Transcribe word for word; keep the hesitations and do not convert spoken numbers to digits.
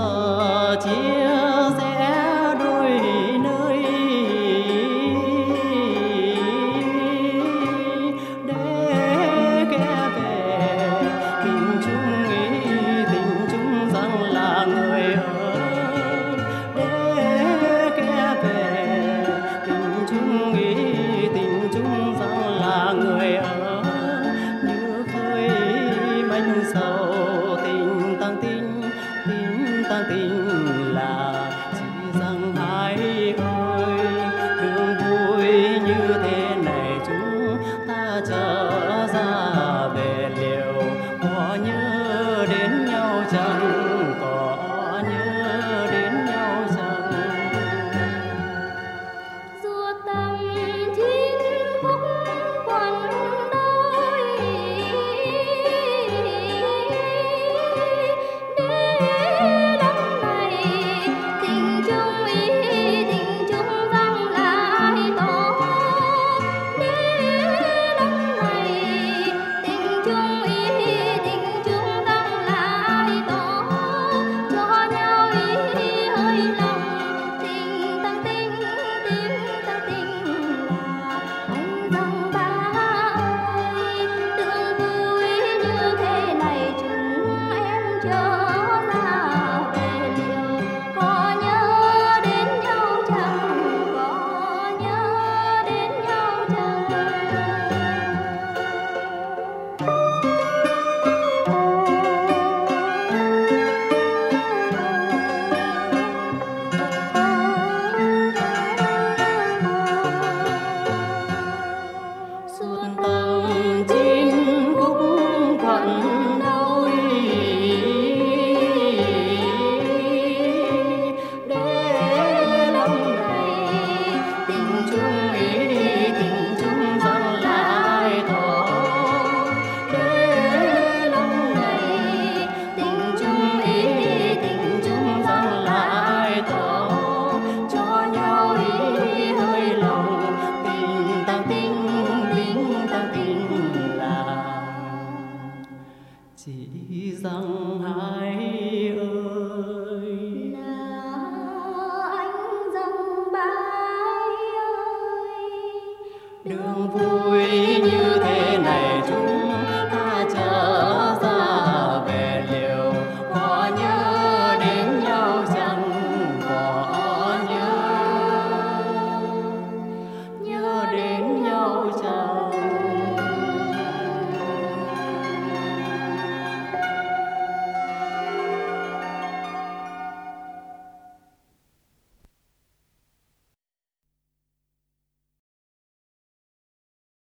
chia sẻ đôi nơi để kể về tình chung ý, tình chung rằng là người ơi, để kể về tình chung ý, tình chung rằng là người ơi, như khơi manh sầu tình tăng tình, tình tăng tình là